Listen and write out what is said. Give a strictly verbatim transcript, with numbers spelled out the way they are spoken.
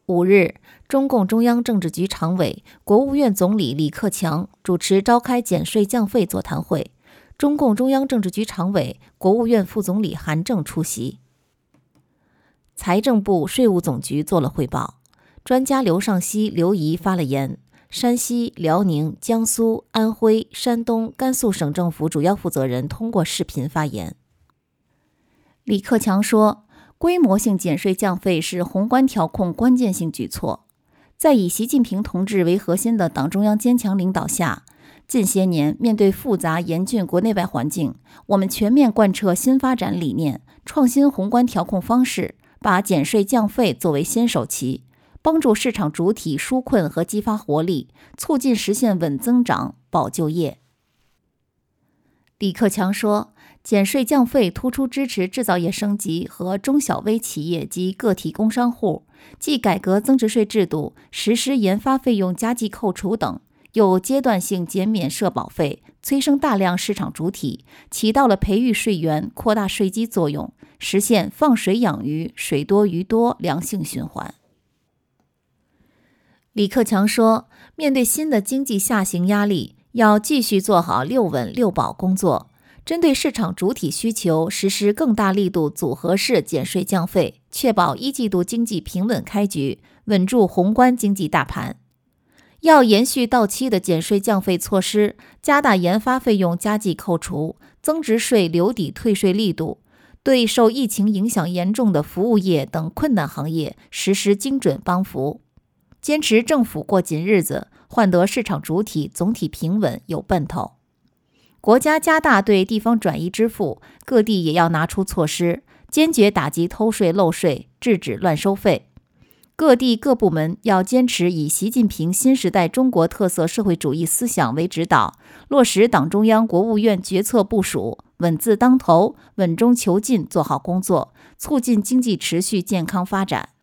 五日，中共中央政治局常委、国务院总理李克强主持召开减税降费座谈会，中共中央政治局常委、国务院副总理韩正出席。财政部、税务总局做了汇报，专家刘尚希、刘怡发了言。山西、辽宁、江苏、安徽、山东、甘肃省政府主要负责人通过视频发言。李克强说，规模性减税降费是宏观调控关键性举措。在以习近平同志为核心的党中央坚强领导下，近些年面对复杂严峻国内外环境，我们全面贯彻新发展理念，创新宏观调控方式，把减税降费作为先手棋，帮助市场主体纾困和激发活力，促进实现稳增长、保就业。李克强说，减税降费突出支持制造业升级和中小微企业及个体工商户，既改革增值税制度，实施研发费用加计扣除等，又阶段性减免社保费，催生大量市场主体，起到了培育税源、扩大税基作用，实现放水养鱼、水多鱼多良性循环。李克强说，面对新的经济下行压力，要继续做好六稳六保工作，针对市场主体需求，实施更大力度组合式减税降费，确保一季度经济平稳开局，稳住宏观经济大盘。要延续到期的减税降费措施，加大研发费用加计扣除、增值税留抵退税力度，对受疫情影响严重的服务业等困难行业实施精准帮扶。坚持政府过紧日子，换得市场主体总体平稳有奔头。国家加大对地方转移支付，各地也要拿出措施，坚决打击偷税漏税，制止乱收费。各地各部门要坚持以习近平新时代中国特色社会主义思想为指导，落实党中央、国务院决策部署，稳字当头、稳中求进做好工作，促进经济持续健康发展。